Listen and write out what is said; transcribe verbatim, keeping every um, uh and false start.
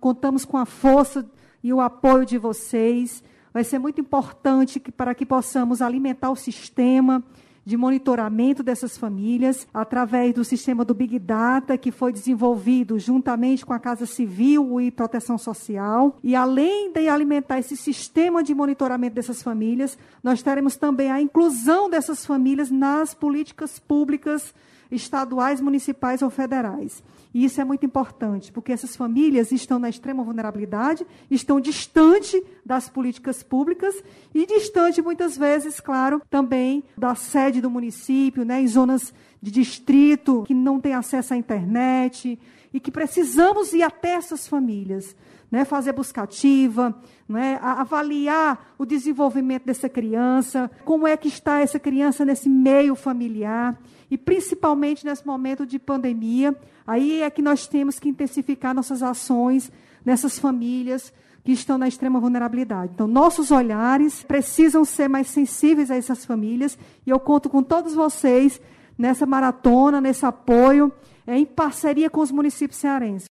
contamos com a força e o apoio de vocês. Vai ser muito importante que, para que possamos alimentar o sistema de monitoramento dessas famílias, através do sistema do Big Data, que foi desenvolvido juntamente com a Casa Civil e Proteção Social. E além de alimentar esse sistema de monitoramento dessas famílias, nós teremos também a inclusão dessas famílias nas políticas públicas estaduais, municipais ou federais. E isso é muito importante, porque essas famílias estão na extrema vulnerabilidade, estão distante das políticas públicas e distante, muitas vezes, claro, também da sede do município, né, em zonas de distrito que não têm acesso à internet e que precisamos ir até essas famílias, né, fazer busca ativa, né, avaliar o desenvolvimento dessa criança, como é que está essa criança nesse meio familiar e principalmente nesse momento de pandemia. Aí é que nós temos que intensificar nossas ações nessas famílias que estão na extrema vulnerabilidade. Então, nossos olhares precisam ser mais sensíveis a essas famílias e eu conto com todos vocês nessa maratona, nesse apoio, é, em parceria com os municípios cearenses.